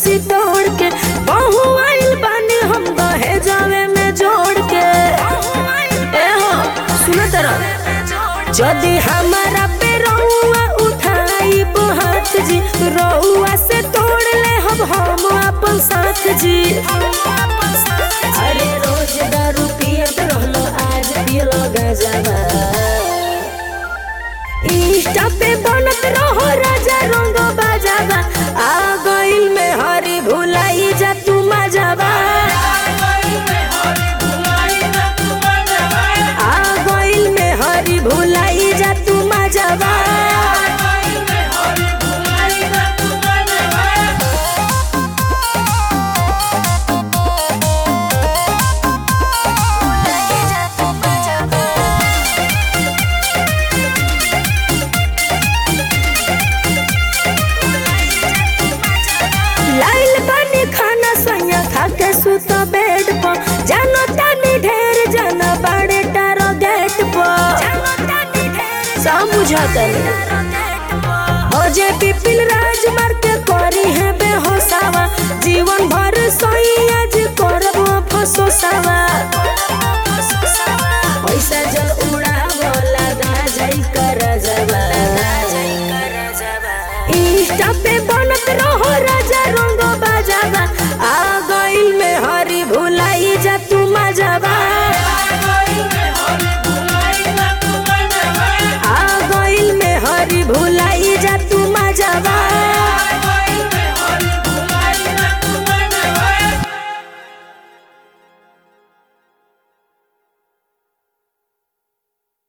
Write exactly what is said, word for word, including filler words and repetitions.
कुर्सी तोड़ के बहु आइल बानी हम दहे जावे में जोड़ के ए हो सुन तरह जदि हमारा पे रहुआ उठाई हाथ जी रहुआ से तोड़ ले हम हम अपन साथ जी। अरे रोज दारू पियत रहलो आज पियलो गांजा इंस्टा पे बनत रहो राजा रंग बाजावा आ गइल में हरी भुलाई जा तू मजावा आ गइल में हरी भुलाई जा तू मजावा। लाइल बनी खाना सैया खाके सुत बेड पर जानो तानी ढेर जाना बड़े टारो गेट पर समझा तनी हो जे पिपिल राज मार